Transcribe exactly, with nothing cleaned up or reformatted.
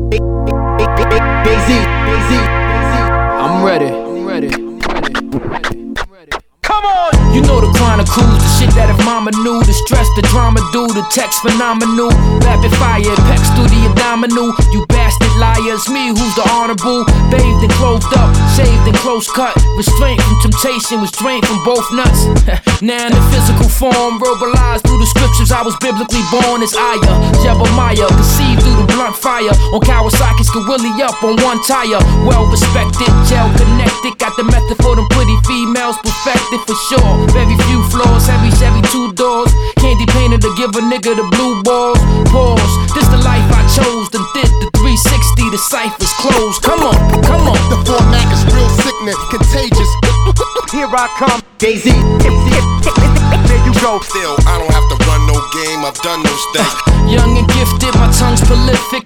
I'm ready. I'm ready. I'm ready. Come on! You know the chronicles, the shit that if mama knew, the stress, the drama do, the text phenomenal, rapid fire, pecs through the abdominal. You bastard liars, me who's the honorable, bathed and clothed up, shaved and close cut, restraint from temptation, was drained from both nuts. Now in the physical form, verbalized through the scriptures, I was biblically born as Aya, Jebemiah, conceived through the blunt fire, on Kawasaki's Gorilla up on one tire, well respected, gel connected, got the method for them pretty females, perfected for sure. Very few floors, heavy Chevy two doors, candy painted to give a nigga the blue balls. Pause, this the life I chose, then did the three sixty, the ciphers closed. Come on, come on. The format is real sickening, contagious. Here I come, Jay-Z. there you go. Still, I don't have to run no game, I've done those things. Young and gifted, my tongue's prolific.